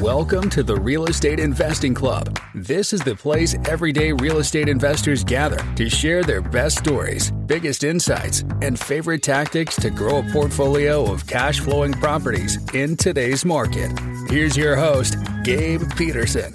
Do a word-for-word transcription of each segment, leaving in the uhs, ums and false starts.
Welcome to the Real Estate Investing Club. This is the place everyday real estate investors gather to share their best stories, biggest insights, and favorite tactics to grow a portfolio of cash flowing properties in today's market. Here's your host, Gabe Peterson.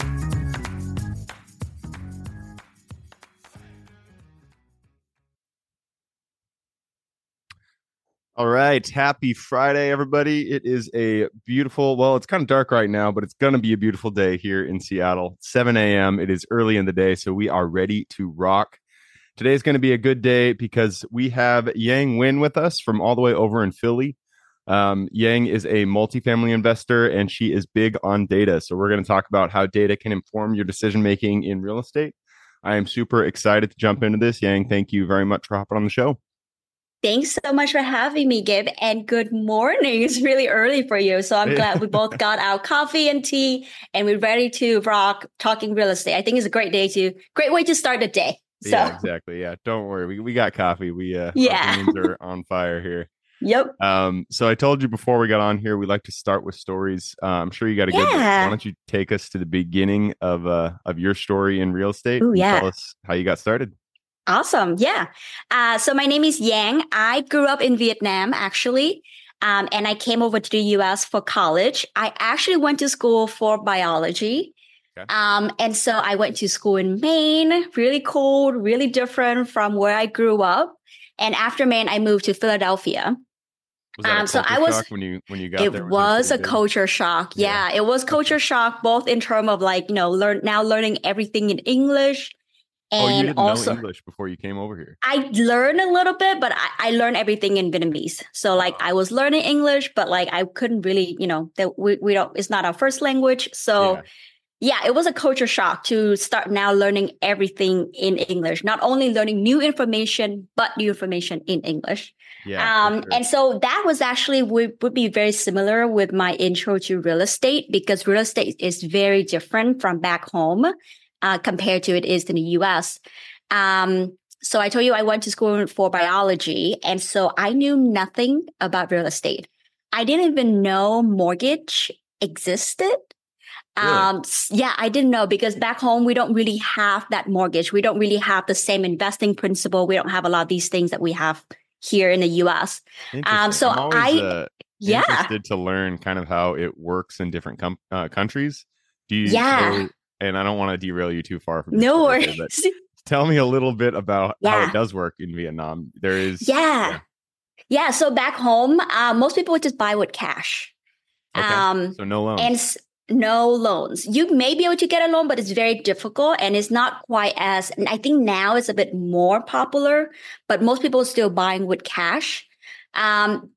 All right. Happy Friday, everybody. It is a beautiful, well, it's kind of dark right now, but it's going to be a beautiful day here in Seattle. seven a.m. It is early in the day, so we are ready to rock. Today is going to be a good day because we have Yang Nguyen with us from all the way over in Philly. Um, Yang is a multifamily investor, and she is big on data. So we're going to talk about how data can inform your decision-making in real estate. I am super excited to jump into this. Yang, thank you very much for hopping on the show. Thanks so much for having me, Gabe. And good morning. It's really early for you. So I'm glad we both got our coffee and tea and we're ready to rock talking real estate. I think it's a great day to, great way to start the day. So. Yeah, exactly. Yeah. Don't worry. We we got coffee. We, uh, yeah. our brains are on fire here. Yep. Um, so I told you before we got on here, we like to start with stories. Uh, I'm sure you got a good one. Yeah. Why don't you take us to the beginning of, uh, of your story in real estate? Ooh, and yeah. Tell us how you got started. Awesome. Yeah. Uh, so my name is Yang. I grew up in Vietnam, actually. Um, and I came over to the U S for college. I actually went to school for biology. Okay. Um, and so I went to school in Maine, really cold, really different from where I grew up. And after Maine, I moved to Philadelphia. Was that a um, so culture I was, shock when you, when you got it there? It was a big? culture shock. Yeah, yeah, it was culture shock, both in terms of like, you know, learn now learning everything in English. And oh, you didn't also, know English before you came over here? I learned a little bit, but I, I learned everything in Vietnamese. So like uh, I was learning English, but like I couldn't really, you know, that we, we don't, it's not our first language. So yeah. yeah, it was a culture shock to start now learning everything in English, not only learning new information, but new information in English. Yeah. Um, sure. And so that was actually would, would be very similar with my intro to real estate because real estate is very different from back home. Uh, compared to it is in the U S. Um, so I told you I went to school for biology. And so I knew nothing about real estate. I didn't even know mortgage existed. Really? Um, yeah, I didn't know because back home, we don't really have that mortgage. We don't really have the same investing principle. We don't have a lot of these things that we have here in the U S. Um, so I'm always, I, uh, yeah. interested to learn kind of how it works in different com- uh, countries. Do you yeah. So, and I don't want to derail you too far from no worries. Here, but tell me a little bit about yeah. how it does work in Vietnam. There is yeah, yeah. yeah so back home, uh, most people would just buy with cash. Okay. Um, so no loans. And s- no loans. You may be able to get a loan, but it's very difficult and it's not quite as. And I think now it's a bit more popular, but most people are still buying with cash. Um,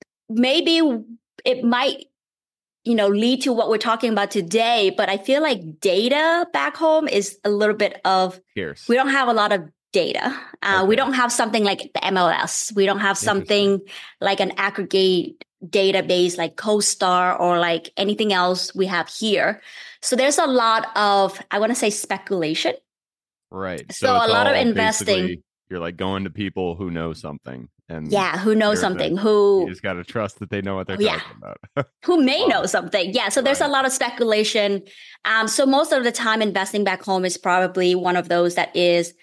maybe it might. you know, lead to what we're talking about today. But I feel like data back home is a little bit of, Scarce. We don't have a lot of data. Uh, okay. We don't have something like the M L S. We don't have something like an aggregate database like CoStar or like anything else we have here. So there's a lot of, I want to say speculation. Right. So, so a lot of investing. You're like going to people who know something. And yeah, who knows something, who you just got to trust that they know what they're yeah. talking about. Who may wow. know something. Yeah. So there's right. a lot of speculation. Um, so most of the time investing back home is probably one of those that is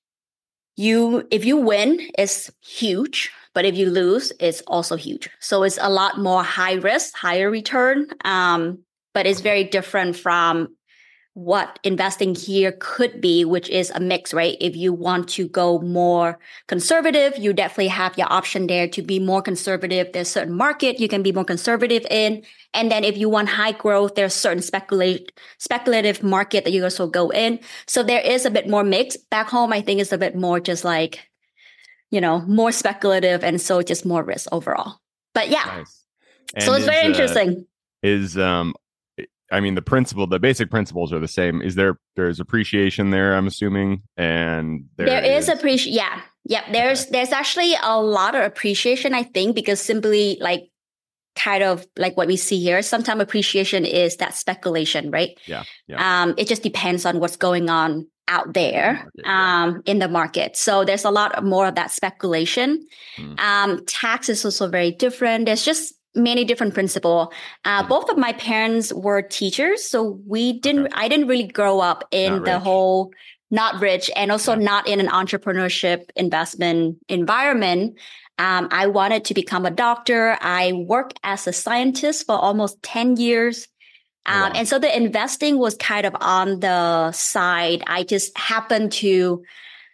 you, if you win, it's huge, but if you lose, it's also huge. So it's a lot more high risk, higher return. Um, but it's very different from what investing here could be, which is a mix, right? If you want to go more conservative, you definitely have your option there to be more conservative. There's certain market you can be more conservative in. And then if you want high growth, there's certain speculate, speculative market that you also go in. So there is a bit more mix. Back home, I think it's a bit more just like, you know, more speculative. And so just more risk overall. But yeah, nice. So it's is, very interesting. Uh, is, um, I mean, the principle, the basic principles are the same. Is there, there's appreciation there, I'm assuming. And there, there is, is appreciation. Yeah. Yeah. There's, okay. there's actually a lot of appreciation, I think, because simply like kind of like what we see here, sometimes appreciation is that speculation, right? Yeah. yeah. Um, it just depends on what's going on out there in the market, um, yeah. in the market. So there's a lot more of that speculation. Hmm. Um, tax is also very different. There's just, many different principles. Uh, both of my parents were teachers, so we didn't. Okay. I didn't really grow up in the whole not rich, and also yeah. not in an entrepreneurship investment environment. Um, I wanted to become a doctor. I worked as a scientist for almost ten years. Um, oh, wow. And so the investing was kind of on the side. I just happened to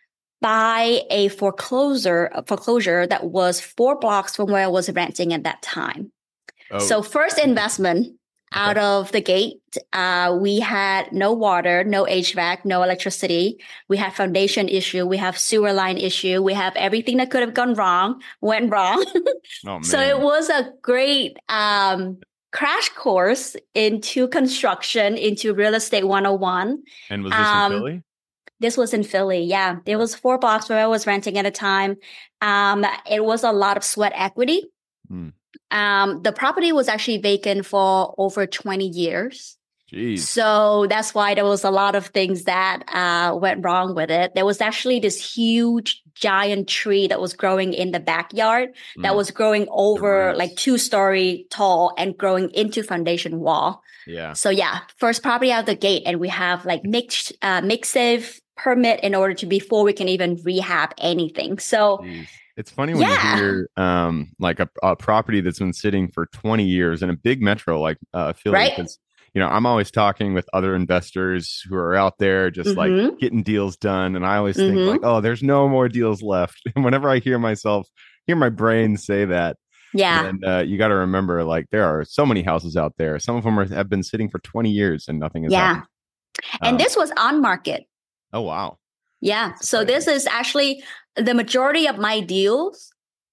buy a foreclosure, a foreclosure that was four blocks from where I was renting at that time. Oh. So first investment okay. out of the gate, uh, we had no water, no H V A C, no electricity. We had foundation issue. We have sewer line issue. We have everything that could have gone wrong, went wrong. Oh, man. So it was a great um, crash course into construction, into real estate one oh one. And was this um, in Philly? This was in Philly. Yeah. There was four blocks where I was renting at a time. Um, it was a lot of sweat equity. Mm. Um, the property was actually vacant for over twenty years. Jeez. So that's why there was a lot of things that uh, went wrong with it. There was actually this huge giant tree that was growing in the backyard mm. that was growing over like two story tall and growing into foundation wall. Yeah. So yeah, first property out of the gate, and we have like mix, uh, mix safe permit in order to before we can even rehab anything. So Jeez. It's funny when yeah. you hear um, like a, a property that's been sitting for twenty years in a big metro like uh, Philly, right? Because you know I'm always talking with other investors who are out there just mm-hmm. like getting deals done, and I always mm-hmm. think like, oh, there's no more deals left. And whenever I hear myself, hear my brain say that, yeah, and uh, you got to remember, like there are so many houses out there. Some of them are, have been sitting for twenty years and nothing has yeah. happened. And um, this was on market. Oh wow. Yeah. So this is actually the majority of my deals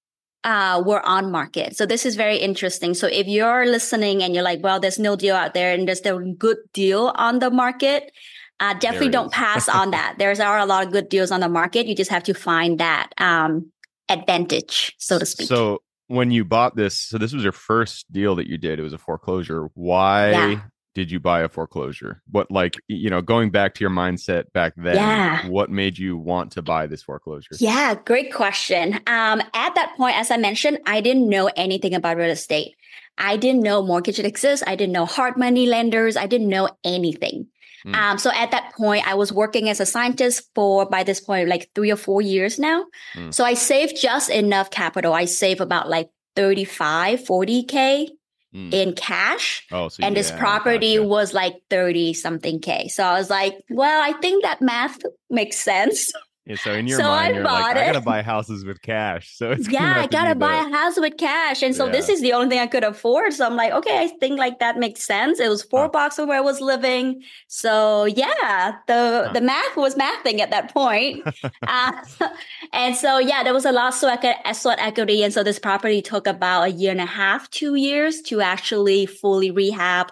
uh, were on market. So this is very interesting. So if you're listening and you're like, well, there's no deal out there and there's no good deal on the market, uh, definitely don't pass on that. There's are a lot of good deals on the market. You just have to find that um, advantage, so to speak. So when you bought this, so this was your first deal that you did. It was a foreclosure. Why? Yeah. Did you buy a foreclosure? What, like, you know, going back to your mindset back then, yeah. what made you want to buy this foreclosure? Yeah, great question. Um, at that point, as I mentioned, I didn't know anything about real estate. I didn't know mortgage exists. I didn't know hard money lenders. I didn't know anything. Mm. Um, so at that point, I was working as a scientist for, by this point, like three or four years now. Mm. So I saved just enough capital. I saved about like thirty-five, forty K. In cash. Oh, so and yeah, this property gotcha. was like thirty something K. So I was like, well, I think that math makes sense. Yeah, so in your so mind, I you're bought like, it. I gotta buy houses with cash. So it's yeah, I gotta be buy the... a house with cash. And so yeah. this is the only thing I could afford. So I'm like, okay, I think like that makes sense. It was four huh. blocks from where I was living. So yeah, the huh. the math was mathing at that point. uh, and so yeah, there was a lot of sweat equity. And so this property took about a year and a half, two years to actually fully rehab.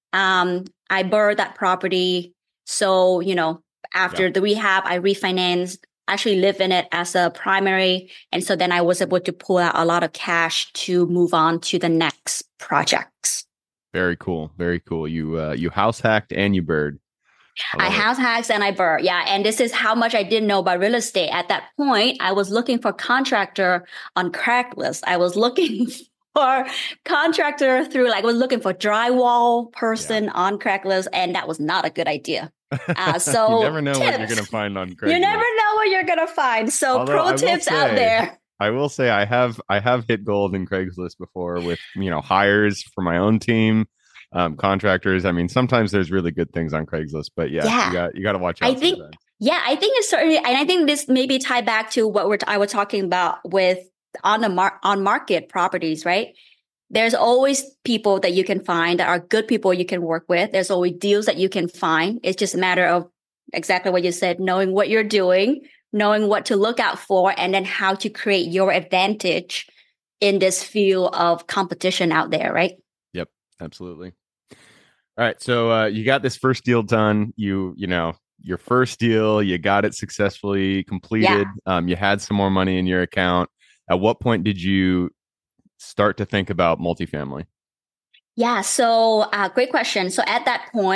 Um, I borrowed that property. So, you know, after yeah. the rehab, I refinanced, actually live in it as a primary. And so then I was able to pull out a lot of cash to move on to the next projects. Very cool. Very cool. You, uh, you house hacked and you bird. I, I house hacked and I bird. Yeah. And this is how much I didn't know about real estate. At that point, I was looking for contractor on Craigslist. I was looking for contractor through, like, I was looking for drywall person yeah. on Craigslist. And that was not a good idea. Uh, so you never know tips. what you're going to find on Craigslist. You never know what you're going to find. So Although pro tips say, out there. I will say I have I have hit gold in Craigslist before with, you know, hires for my own team, um, contractors. I mean, sometimes there's really good things on Craigslist, but yeah, yeah. you got you got to watch out. I think sometimes. yeah, I think it's certainly, and I think this maybe tie back to what we're t- I was talking about with on the mar- on market properties, right? There's always people that you can find that are good people you can work with. There's always deals that you can find. It's just a matter of exactly what you said, knowing what you're doing, knowing what to look out for, and then how to create your advantage in this field of competition out there, right? Yep, absolutely. All right. So uh, you got this first deal done. You, you know, your first deal, you got it successfully completed. Yeah. Um, you had some more money in your account. At what point did you start to think about multifamily? Yeah. So uh, great question. So at that point,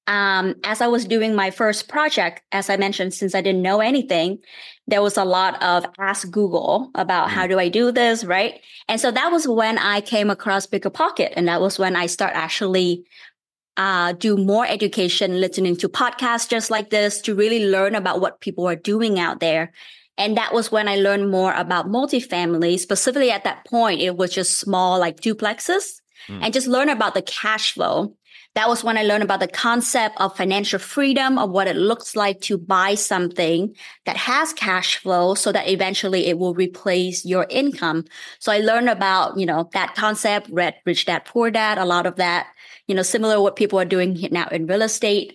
um, as I was doing my first project, as I mentioned, since I didn't know anything, there was a lot of ask Google about mm. how do I do this, right? And so that was when I came across BiggerPocket. And that was when I start actually uh, do more education, listening to podcasts just like this to really learn about what people are doing out there. And that was when I learned more about multifamily. Specifically at that point, it was just small like duplexes mm. and just learn about the cash flow. That was when I learned about the concept of financial freedom, of what it looks like to buy something that has cash flow so that eventually it will replace your income. So I learned about, you know, that concept, read Rich Dad, Poor Dad, a lot of that, you know, similar to what people are doing now in real estate.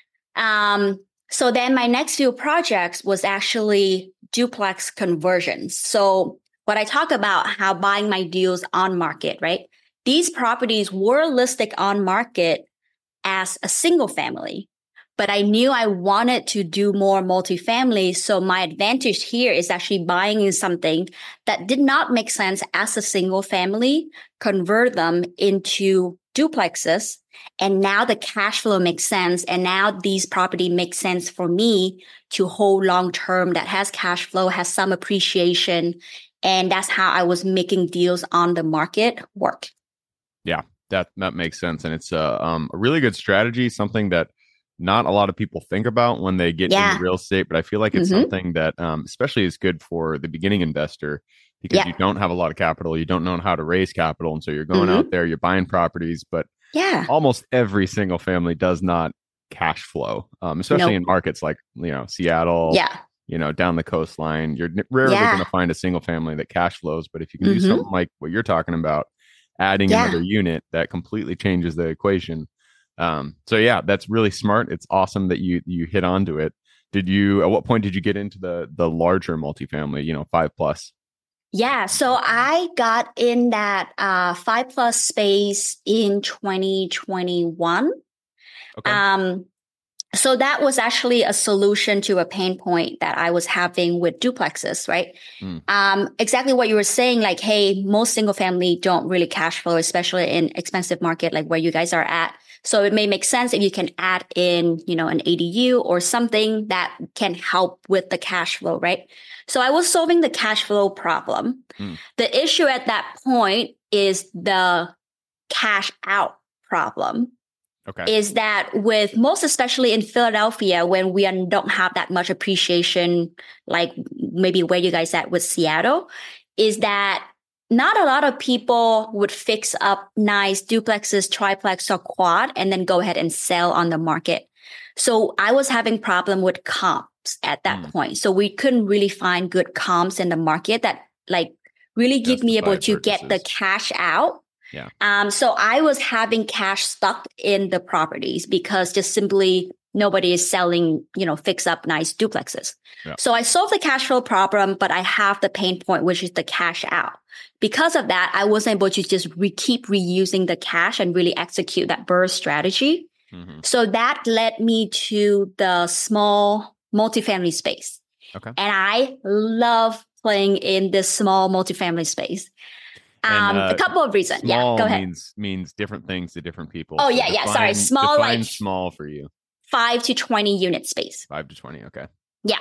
Um, so then my next few projects was actually duplex conversions. So what I talk about how buying my deals on market, right? These properties were listed on market as a single family, but I knew I wanted to do more multifamily. So my advantage here is actually buying in something that did not make sense as a single family, convert them into duplexes. And now the cash flow makes sense. And now these property makes sense for me to hold long term that has cash flow, has some appreciation. And that's how I was making deals on the market work. Yeah, that that makes sense. And it's a, um, a really good strategy, something that not a lot of people think about when they get yeah. into real estate. But I feel like it's mm-hmm. something that um, especially is good for the beginning investor because yeah. you don't have a lot of capital. You don't know how to raise capital. And so you're going mm-hmm. out there, you're buying properties. But yeah, almost every single family does not cash flow, um, especially nope. in markets like, you know, Seattle. Yeah. You know, down the coastline, you're rarely yeah. going to find a single family that cash flows. But if you can mm-hmm. do something like what you're talking about, adding yeah. another unit, that completely changes the equation. Um, so yeah, that's really smart. It's awesome that you you hit onto it. Did you? At what point did you get into the the larger multifamily? You know, five plus. Yeah, so I got in that uh, five plus space in twenty twenty-one. Okay. Um, So that was actually a solution to a pain point that I was having with duplexes, right? Mm. Um, exactly what you were saying, like, hey, most single family don't really cash flow, especially in expensive market like where you guys are at. So it may make sense if you can add in, you know, an A D U or something that can help with the cash flow, right? So I was solving the cash flow problem. Mm. The issue at that point is the cash out problem. Okay. Is that with most, especially in Philadelphia, when we are, don't have that much appreciation, like maybe where you guys at with Seattle, is that not a lot of people would fix up nice duplexes, triplex, or quad, and then go ahead and sell on the market. So I was having problem with comps at that mm. point. So we couldn't really find good comps in the market that like really give me able to purchases. Get the cash out. Yeah. Um, so I was having cash stuck in the properties because just simply nobody is selling, you know, fix up nice duplexes. Yeah. So I solved the cash flow problem, but I have the pain point, which is the cash out. Because of that, I wasn't able to just re- keep reusing the cash and really execute that burst strategy. Mm-hmm. So that led me to the small multifamily space. Okay. And I love playing in this small multifamily space. Um, and, uh, a couple of reasons. Yeah, go ahead. Means means different things to different people. Oh so yeah, define, yeah. Sorry, small like small for you. Five to twenty unit space. Five to twenty. Okay. Yeah.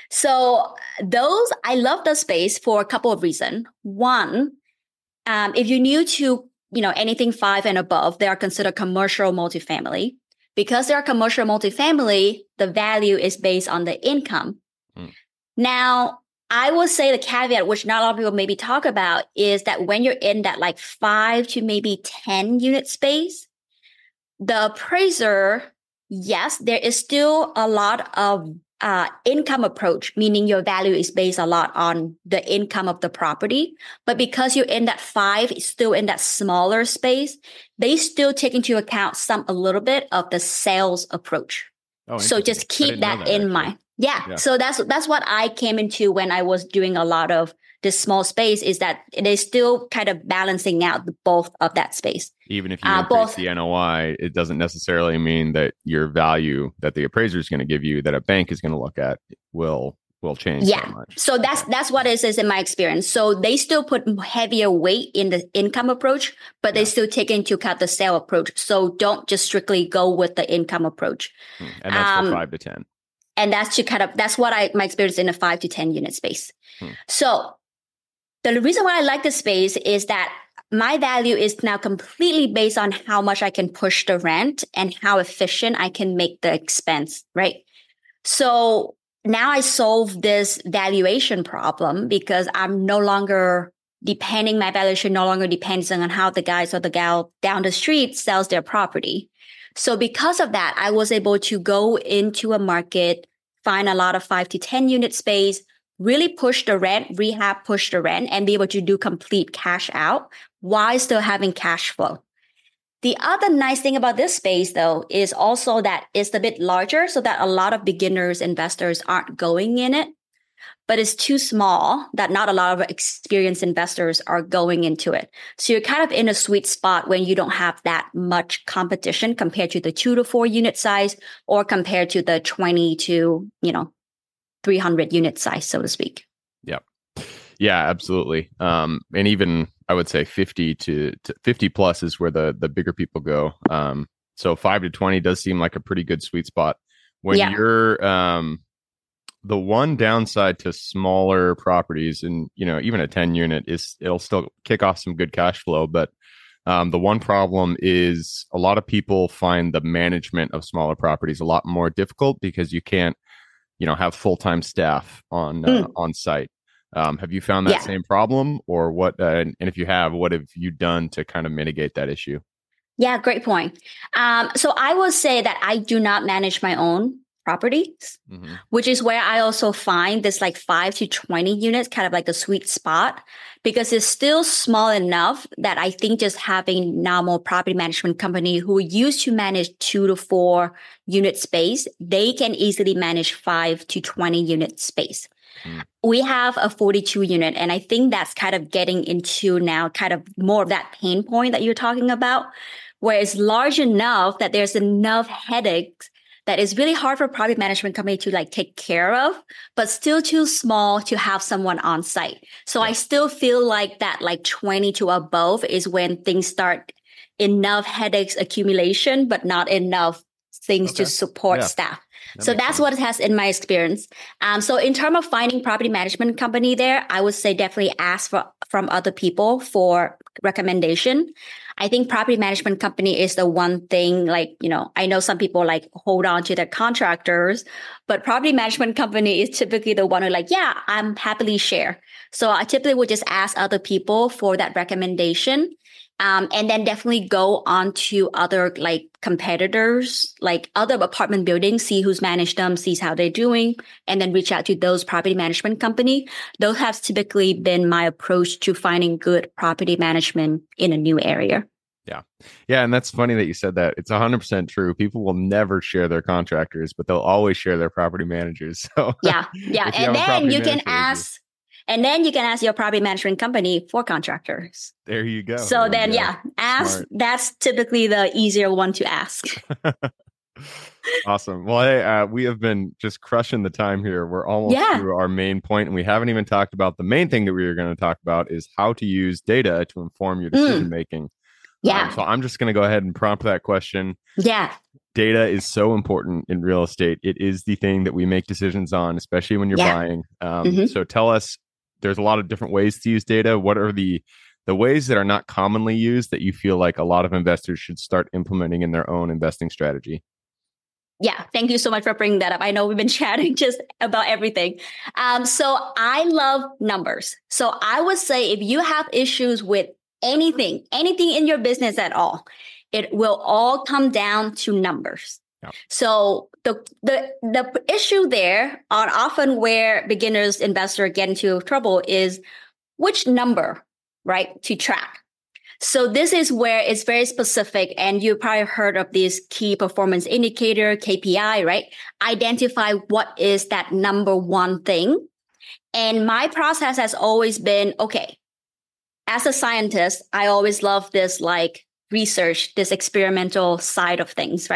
So those I love the space for a couple of reasons. One, um, if you're new to you know anything five and above, they are considered commercial multifamily. Because they are commercial multifamily, the value is based on the income. Mm. Now, I will say the caveat, which not a lot of people maybe talk about, is that when you're in that like five to maybe ten unit space, the appraiser, yes, there is still a lot of uh, income approach, meaning your value is based a lot on the income of the property. But because you're in that five, it's still in that smaller space, they still take into account some a little bit of the sales approach. Oh, so just keep that, that in actually. mind. Yeah. yeah. So that's that's what I came into when I was doing a lot of this small space, is that it is still kind of balancing out the, both of that space. Even if you uh, increase both, the N O I, it doesn't necessarily mean that your value that the appraiser is going to give you, that a bank is going to look at, will will change Yeah. so much. So that's that's what it is in my experience. So they still put heavier weight in the income approach, but they Yeah. still take into account the sale approach. So don't just strictly go with the income approach. Hmm. And that's Um, for five to ten. And that's to kind of that's what I my experience in a five to ten unit space. Hmm. So the reason why I like this space is that my value is now completely based on how much I can push the rent and how efficient I can make the expense, right? So now I solve this valuation problem because I'm no longer depending, my valuation no longer depends on how the guys or the gal down the street sells their property. So because of that, I was able to go into a market, find a lot of five to ten unit space, really push the rent, rehab, push the rent, and be able to do complete cash out while still having cash flow. The other nice thing about this space, though, is also that it's a bit larger so that a lot of beginners, investors aren't going in it, but it's too small that not a lot of experienced investors are going into it. So you're kind of in a sweet spot when you don't have that much competition compared to the two to four unit size or compared to the twenty to, you know, three hundred unit size, so to speak. Yep. Yeah, absolutely. Um, and even I would say fifty to, to fifty plus is where the, the bigger people go. Um, so five to twenty does seem like a pretty good sweet spot. When Yeah. you're, um, the one downside to smaller properties, and you know, even a ten unit is it'll still kick off some good cash flow, but um, the one problem is a lot of people find the management of smaller properties a lot more difficult because you can't, you know, have full-time staff on uh, Mm. on site. Um, have you found that Yeah. same problem, or what? Uh, and, and if you have, what have you done to kind of mitigate that issue? Yeah, great point. Um, so I will say that I do not manage my own properties, Mm-hmm. which is where I also find this like five to twenty units kind of like the sweet spot because it's still small enough that I think just having now more property management company who used to manage two to four unit space, they can easily manage five to twenty unit space. Mm. We have a forty-two unit, and I think that's kind of getting into now kind of more of that pain point that you're talking about, where it's large enough that there's enough headaches that is really hard for property management company to like take care of, but still too small to have someone on site. So Yeah. I still feel like that like twenty to above is when things start enough headaches accumulation, but not enough things Okay. to support Yeah. staff. That So makes that's sense. what it has in my experience. Um, so in terms of finding property management company there, I would say definitely ask for from other people for recommendation. I think property management company is the one thing, like, you know, I know some people like hold on to their contractors, but property management company is typically the one who like, yeah, I'm happily share. So I typically would just ask other people for that recommendation. Um, and then definitely go on to other like competitors, like other apartment buildings, see who's managed them, sees how they're doing, and then reach out to those property management company. Those have typically been my approach to finding good property management in a new area. Yeah. Yeah. And that's funny that you said that. It's one hundred percent true. People will never share their contractors, but they'll always share their property managers. So Yeah. Yeah. if you And have a then property you can manager, ask, and then you can ask your property management company for contractors. there you go. So There you then, go. yeah, ask. Smart. That's typically the easier one to ask. Awesome. Well, hey, uh, we have been just crushing the time here. We're almost Yeah. through our main point, and we haven't even talked about the main thing that we were going to talk about is how to use data to inform your decision making. Yeah. Um, so I'm just going to go ahead and prompt that question. Yeah. Data is so important in real estate. It is the thing that we make decisions on, especially when you're Yeah. buying. Um, Mhm. So tell us, there's a lot of different ways to use data. What are the the ways that are not commonly used that you feel like a lot of investors should start implementing in their own investing strategy? Yeah, thank you so much for bringing that up. I know we've been chatting just about everything. Um, so I love numbers. So I would say if you have issues with anything, anything in your business at all, it will all come down to numbers. Yeah. So the the the issue there are often where beginners, investors get into trouble is which number, right, to track. So this is where it's very specific, and you probably heard of this key performance indicator, K P I, right? Identify what is that number one thing. And my process has always been, okay, as a scientist, I always love this like research, this experimental side of things, right?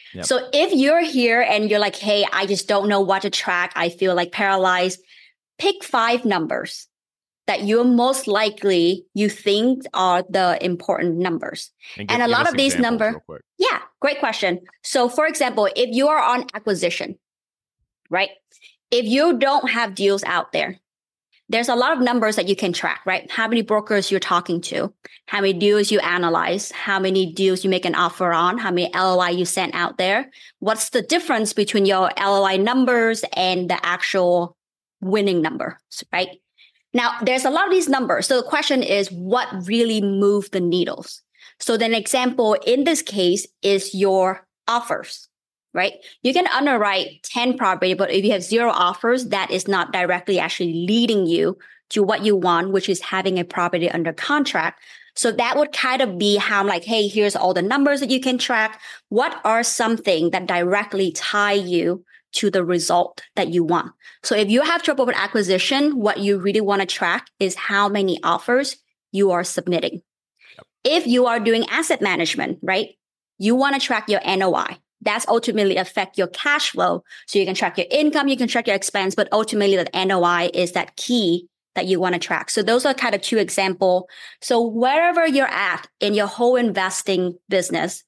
Yep. So if you're here and you're like, hey, I just don't know what to track, I feel like paralyzed, pick five numbers that you're most likely you think are the important numbers. And, and a lot of these numbers, yeah, great question. So for example, if you are on acquisition, right? If you don't have deals out there, there's a lot of numbers that you can track, right? How many brokers you're talking to, how many deals you analyze, how many deals you make an offer on, how many L O I you sent out there. What's the difference between your L O I numbers and the actual winning number, right? Now, there's a lot of these numbers. So the question is, what really moved the needles? So then example in this case is your offers, right? You can underwrite ten property, but if you have zero offers, that is not directly actually leading you to what you want, which is having a property under contract. So that would kind of be how I'm like, hey, here's all the numbers that you can track. What are something that directly tie you to the result that you want? So if you have trouble with acquisition, what you really want to track is how many offers you are submitting. Yep. If you are doing asset management, right, you want to track your N O I. That's ultimately affect your cash flow. So you can track your income, you can track your expense, but ultimately the N O I is that key that you want to track. So those are kind of two examples. So wherever you're at in your whole investing business,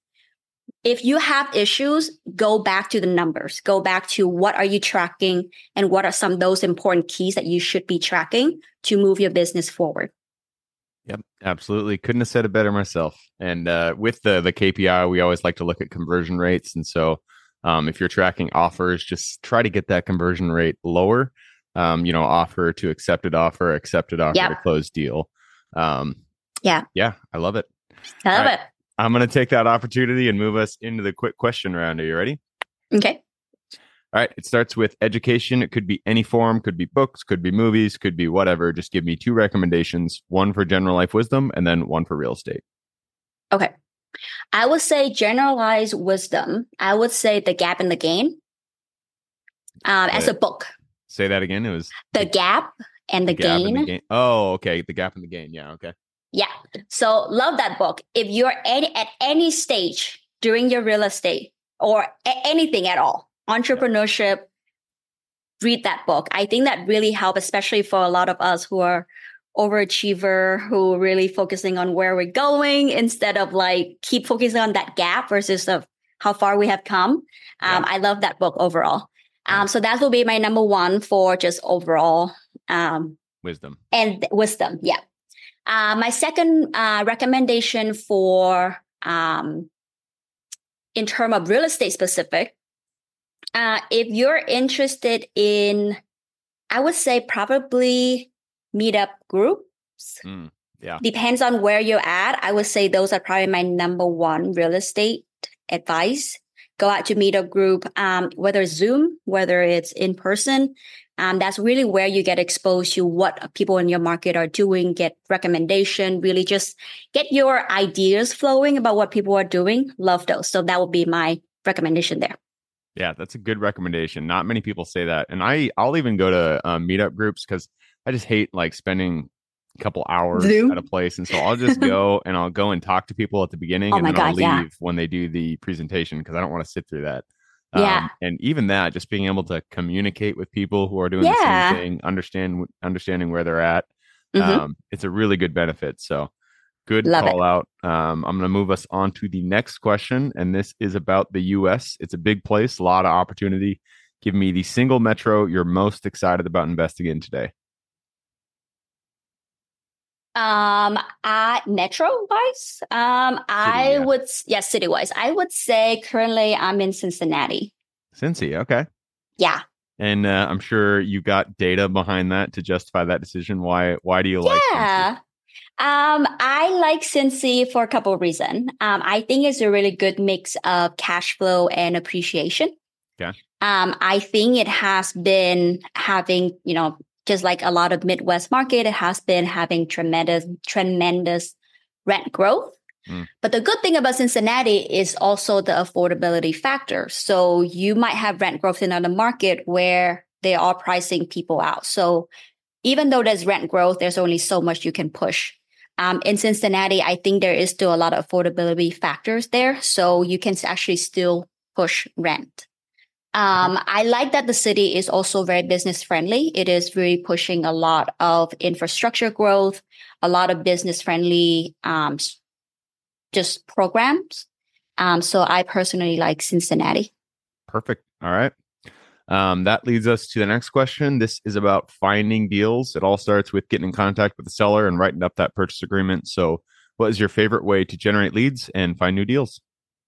if you have issues, go back to the numbers, go back to what are you tracking and what are some of those important keys that you should be tracking to move your business forward. Yep, absolutely. Couldn't have said it better myself. And uh, with the the K P I, we always like to look at conversion rates. And so um, if you're tracking offers, just try to get that conversion rate lower. Um, you know, offer to accepted offer, accepted offer yep. to closed deal. Um, yeah. Yeah, I love it. I love right. it. I'm going to take that opportunity and move us into the quick question round. Are you ready? Okay. All right. It starts with education. It could be any form, could be books, could be movies, could be whatever. Just give me two recommendations, one for general life wisdom and then one for real estate. Okay. I would say generalized wisdom. I would say The Gap and the Gain um, as a book. Say that again. It was The Gap and the, the Gain. And the Gain. Oh, okay. The Gap and the Gain. Yeah. Okay. Yeah. So love that book. If you're any, at any stage during your real estate or a- anything at all, entrepreneurship, read that book. I think that really helped, especially for a lot of us who are overachiever, who are really focusing on where we're going instead of like keep focusing on that gap versus of how far we have come. Um, yeah. I love that book overall. Um, so that will be my number one for just overall um, wisdom and wisdom. Yeah. Uh, my second uh, recommendation for um, in terms of real estate specific, uh, if you're interested in, I would say probably meetup groups. Mm, yeah. Depends on where you're at. I would say those are probably my number one real estate advice. Go out to meetup group, um, whether it's Zoom, whether it's in person. Um, that's really where you get exposed to what people in your market are doing, get recommendation, really just get your ideas flowing about what people are doing. Love those. So that would be my recommendation there. Yeah, that's a good recommendation. Not many people say that. And I, I'll even go to um, meetup groups because I just hate like spending a couple hours Zoom? at a place. And so I'll just go and I'll go and talk to people at the beginning oh and then God, I'll leave yeah. when they do the presentation because I don't want to sit through that. Yeah. Um, and even that, just being able to communicate with people who are doing yeah. the same thing, understand, understanding where they're at. Mm-hmm. Um, it's a really good benefit. So good Love call it. out. Um, I'm going to move us on to the next question. And this is about the U S. It's a big place, a lot of opportunity. Give me the single metro you're most excited about investing in today. Um, uh, metro wise, um, City, I yeah. would, yeah, city wise, I would say currently I'm in Cincinnati. Cincy, okay. Yeah. And uh, I'm sure you got data behind that to justify that decision. Why, why do you like Yeah. Um, I like Cincy for a couple of reasons. Um, I think it's a really good mix of cash flow and appreciation. Okay. Um, I think it has been having, you know, just like a lot of Midwest market, it has been having tremendous, tremendous rent growth. Mm. But the good thing about Cincinnati is also the affordability factor. So you might have rent growth in another market where they are pricing people out. So even though there's rent growth, there's only so much you can push. Um, in Cincinnati, I think there is still a lot of affordability factors there. So you can actually still push rent. Um, I like that the city is also very business friendly. It is really pushing a lot of infrastructure growth, a lot of business friendly um, just programs. Um, so I personally like Cincinnati. Perfect. All right. Um, that leads us to the next question. This is about finding deals. It all starts with getting in contact with the seller and writing up that purchase agreement. So, what is your favorite way to generate leads and find new deals?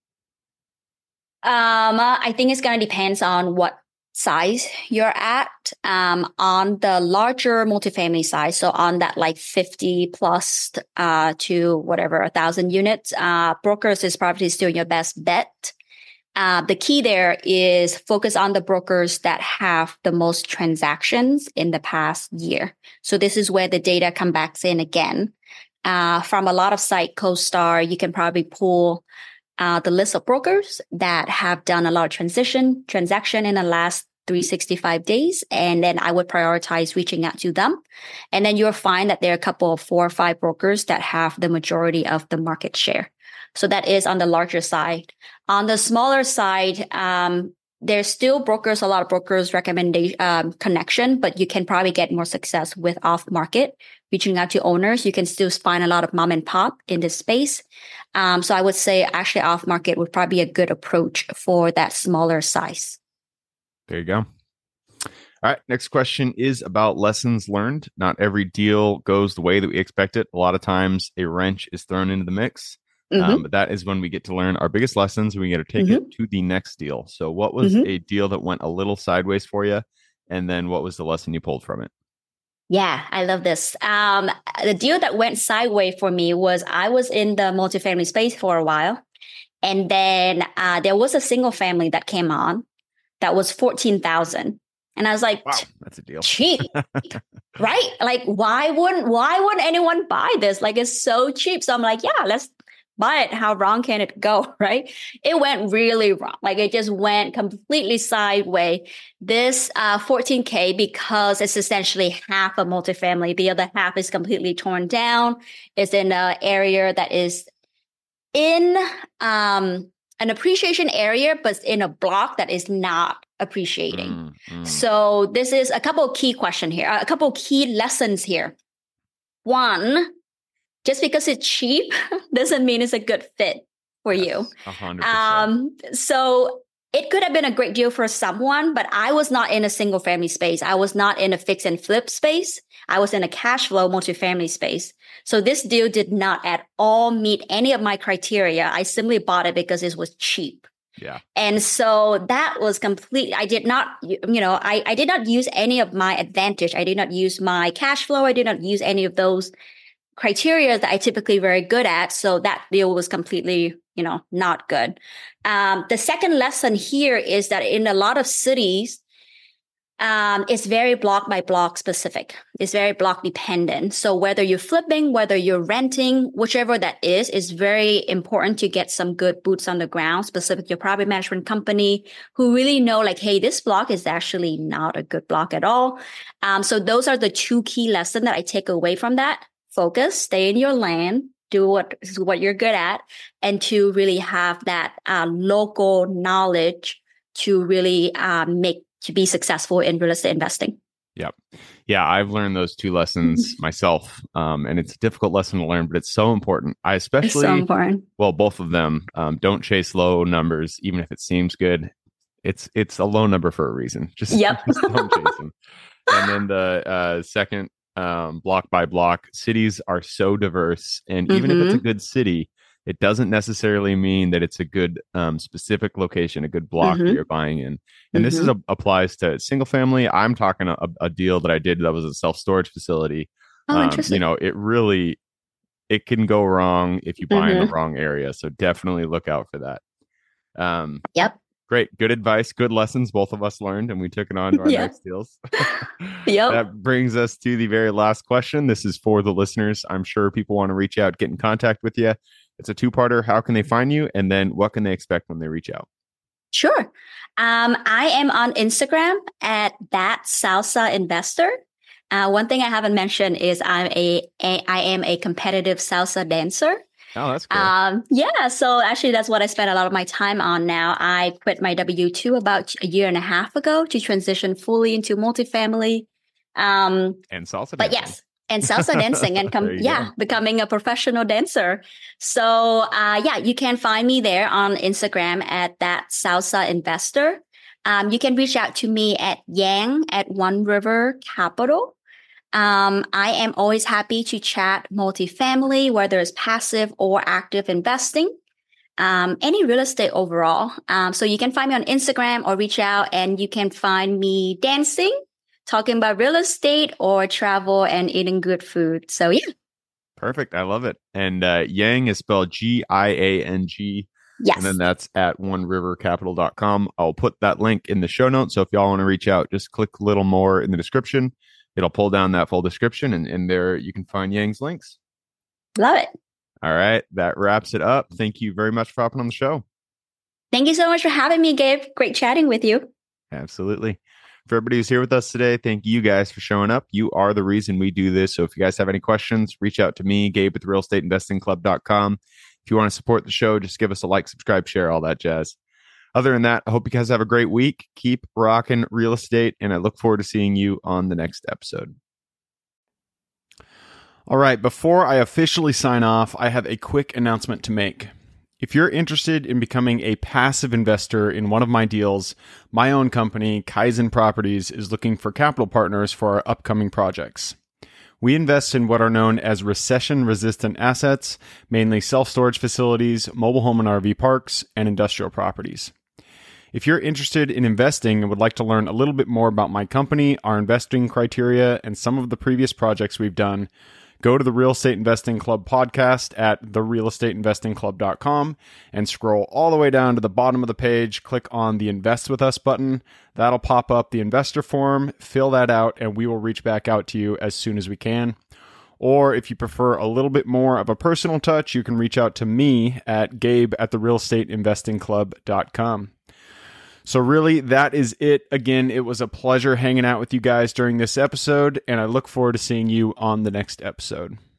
Um, I think it's going to depend on what size you're at. Um, on the larger multifamily size, so on that like fifty plus uh, to whatever a thousand units, uh, brokers is probably still your best bet. Uh, the key there is focus on the brokers that have the most transactions in the past year. So this is where the data comes back in again. Uh, from a lot of site, CoStar, you can probably pull uh, the list of brokers that have done a lot of transition transaction in the last three hundred sixty-five days. And then I would prioritize reaching out to them. And then you'll find that there are a couple of four or five brokers that have the majority of the market share. So that is on the larger side. On the smaller side, um, there's still brokers, a lot of brokers recommendation um, connection, but you can probably get more success with off market, reaching out to owners. You can still find a lot of mom and pop in this space. Um, so I would say actually off market would probably be a good approach for that smaller size. There you go. All right. Next question is about lessons learned. Not every deal goes the way that we expect it. A lot of times a wrench is thrown into the mix. Mm-hmm. Um, but that is when we get to learn our biggest lessons. We get to take mm-hmm. it to the next deal. So what was mm-hmm. a deal that went a little sideways for you? And then what was the lesson you pulled from it? Yeah, I love this. Um, the deal that went sideways for me was I was in the multifamily space for a while. And then uh, there was a single family that came on that was fourteen thousand. And I was like, wow, that's a deal. Cheap, right? Like, why wouldn't, why wouldn't anyone buy this? Like, it's so cheap. So I'm like, yeah, let's buy it. How wrong can it go, right? It went really wrong. Like it just went completely sideways. This uh, fourteen K, because it's essentially half a multifamily, the other half is completely torn down. It's in an area that is in um, an appreciation area, but in a block that is not appreciating. Mm, mm. So this is a couple of key questions here, a couple of key lessons here. One, just because it's cheap doesn't mean it's a good fit for yes, you. one hundred percent. Um, so it could have been a great deal for someone, but I was not in a single family space. I was not in a fix and flip space. I was in a cash flow multifamily space. So this deal did not at all meet any of my criteria. I simply bought it because it was cheap. Yeah. And so that was complete. I did not, you know, I, I did not use any of my advantage. I did not use my cash flow. I did not use any of those criteria that I typically very good at. So that deal was completely, you know, not good. Um, the second lesson here is that in a lot of cities, um, it's very block by block specific. It's very block dependent. So whether you're flipping, whether you're renting, whichever that is, is very important to get some good boots on the ground, specific your property management company who really know like, hey, this block is actually not a good block at all. Um, so those are the two key lessons that I take away from that. Focus, stay in your lane, do what what you're good at, and to really have that uh, local knowledge to really uh, make to be successful in real estate investing. Yep. Yeah, I've learned those two lessons myself, um, and it's a difficult lesson to learn, but it's so important. I especially, it's so important. Well, both of them. Um, don't chase low numbers, even if it seems good. It's it's a low number for a reason. Just, yep. just don't chase them. And then the uh, second. Um, block by block, cities are so diverse, and even mm-hmm. if it's a good city, it doesn't necessarily mean that it's a good um, specific location, a good block mm-hmm. that you're buying in. And mm-hmm. this is a, applies to single family. I'm talking a, a deal that I did that was a self storage facility. Oh, um, interesting. You know, it really it can go wrong if you buy mm-hmm. in the wrong area. So definitely look out for that. Um, yep. Great. Good advice. Good lessons both of us learned, and we took it on to our yeah. next deals. Yep. That brings us to the very last question. This is for the listeners. I'm sure people want to reach out, get in contact with you. It's a two-parter. How can they find you? And then what can they expect when they reach out? Sure. Um, I am on Instagram at that salsa investor. Uh, one thing I haven't mentioned is I'm a, a I am a competitive salsa dancer. Oh, that's cool. Um, yeah, so actually that's what I spend a lot of my time on now. I quit my W two about a year and a half ago to transition fully into multifamily. Um, and salsa but dancing. yes, and salsa dancing and com- yeah, go. becoming a professional dancer. So uh, yeah, you can find me there on Instagram at that salsa investor. Um, you can reach out to me at Yang at One River Capital. Um, I am always happy to chat multifamily, whether it's passive or active investing, um, any real estate overall. Um, so you can find me on Instagram or reach out and you can find me dancing, talking about real estate or travel and eating good food. So yeah. Perfect. I love it. And uh, Yang is spelled G I A N G. Yes. And then that's at one river capital dot com. I'll put that link in the show notes. So if y'all want to reach out, just click a little more in the description. It'll pull down that full description, and in there you can find Yang's links. Love it. All right. That wraps it up. Thank you very much for hopping on the show. Thank you so much for having me, Gabe. Great chatting with you. Absolutely. For everybody who's here with us today, thank you guys for showing up. You are the reason we do this. So if you guys have any questions, reach out to me, Gabe with real estate investing club dot com. If you want to support the show, just give us a like, subscribe, share, all that jazz. Other than that, I hope you guys have a great week. Keep rocking real estate, and I look forward to seeing you on the next episode. All right, before I officially sign off, I have a quick announcement to make. If you're interested in becoming a passive investor in one of my deals, my own company, Kaizen Properties, is looking for capital partners for our upcoming projects. We invest in what are known as recession-resistant assets, mainly self-storage facilities, mobile home and R V parks, and industrial properties. If you're interested in investing and would like to learn a little bit more about my company, our investing criteria, and some of the previous projects we've done, go to the Real Estate Investing Club podcast at the real estate investing club dot com and scroll all the way down to the bottom of the page. Click on the Invest With Us button. That'll pop up the investor form. Fill that out, and we will reach back out to you as soon as we can. Or if you prefer a little bit more of a personal touch, you can reach out to me at gabe at the real estate investing club dot com. So really, that is it. Again, it was a pleasure hanging out with you guys during this episode, and I look forward to seeing you on the next episode.